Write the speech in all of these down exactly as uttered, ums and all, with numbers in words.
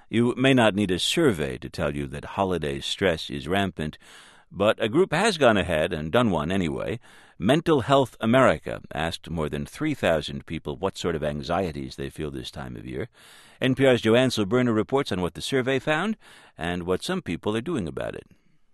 You may not need a survey to tell you that holiday stress is rampant, but a group has gone ahead and done one anyway. Mental Health America asked more than three thousand people what sort of anxieties they feel this time of year. N P R's Joanne Silberner reports on what the survey found and what some people are doing about it.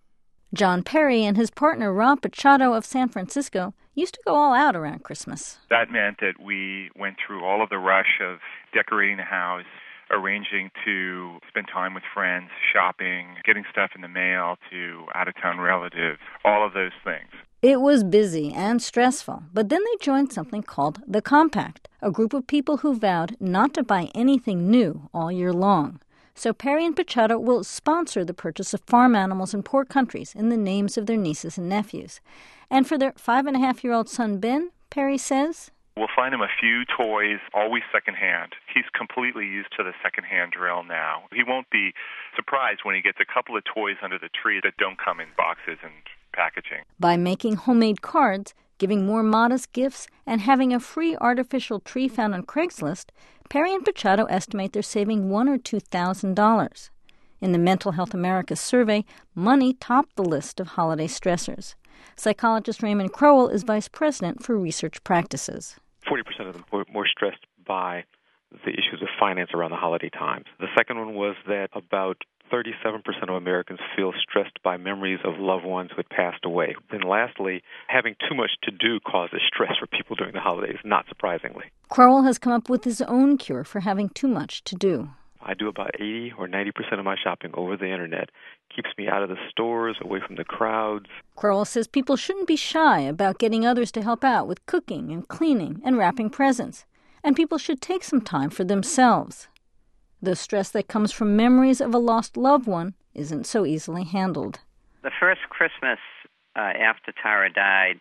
John Perry and his partner Rob Picciotto of San Francisco used to go all out around Christmas. That meant that we went through all of the rush of decorating the house, arranging to spend time with friends, shopping, getting stuff in the mail to out-of-town relatives, all of those things. It was busy and stressful, but then they joined something called The Compact, a group of people who vowed not to buy anything new all year long. So Perry and Picciotto will sponsor the purchase of farm animals in poor countries in the names of their nieces and nephews. And for their five-and-a-half-year-old son Ben, Perry says, we'll find him a few toys, always secondhand. He's completely used to the secondhand drill now. He won't be surprised when he gets a couple of toys under the tree that don't come in boxes and packaging. By making homemade cards, giving more modest gifts, and having a free artificial tree found on Craigslist, Perry and Picciotto estimate they're saving one or two thousand dollars. In the Mental Health America survey, money topped the list of holiday stressors. Psychologist Raymond Crowell is vice president for research practices. Forty percent of them were more stressed by the issues of finance around the holiday times. The second one was that about thirty-seven percent of Americans feel stressed by memories of loved ones who had passed away. And lastly, having too much to do causes stress for people during the holidays, not surprisingly. Crowell has come up with his own cure for having too much to do. I do about eighty or ninety percent of my shopping over the Internet. Keeps me out of the stores, away from the crowds. Crowell says people shouldn't be shy about getting others to help out with cooking and cleaning and wrapping presents. And people should take some time for themselves. The stress that comes from memories of a lost loved one isn't so easily handled. The first Christmas uh, after Tara died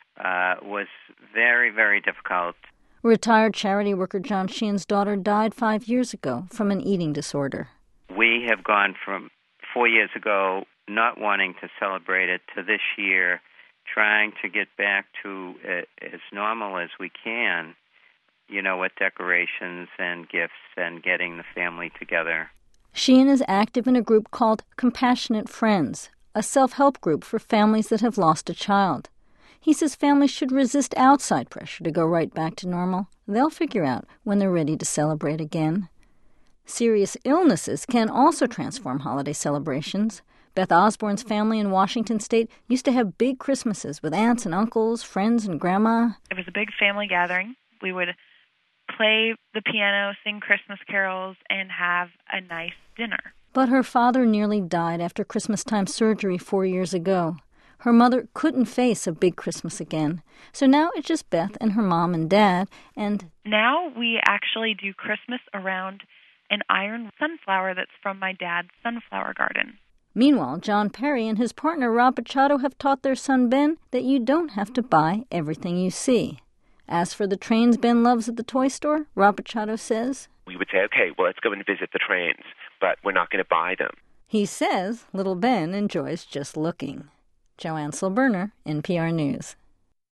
uh, was very, very difficult. Retired charity worker John Sheehan's daughter died five years ago from an eating disorder. We have gone from four years ago not wanting to celebrate it to this year trying to get back to uh, as normal as we can, you know, with decorations and gifts and getting the family together. Sheehan is active in a group called Compassionate Friends, a self-help group for families that have lost a child. He says families should resist outside pressure to go right back to normal. They'll figure out when they're ready to celebrate again. Serious illnesses can also transform holiday celebrations. Beth Osborne's family in Washington State used to have big Christmases with aunts and uncles, friends and grandma. It was a big family gathering. We would play the piano, sing Christmas carols, and have a nice dinner. But her father nearly died after Christmas-time surgery four years ago. Her mother couldn't face a big Christmas again. So now it's just Beth and her mom and dad, and... Now we actually do Christmas around an iron sunflower that's from my dad's sunflower garden. Meanwhile, John Perry and his partner Rob Picciotto have taught their son Ben that you don't have to buy everything you see. As for the trains Ben loves at the toy store, Rob Picciotto says, we would say, okay, well, let's go and visit the trains, but we're not going to buy them. He says little Ben enjoys just looking. Joanne Silberner, N P R News.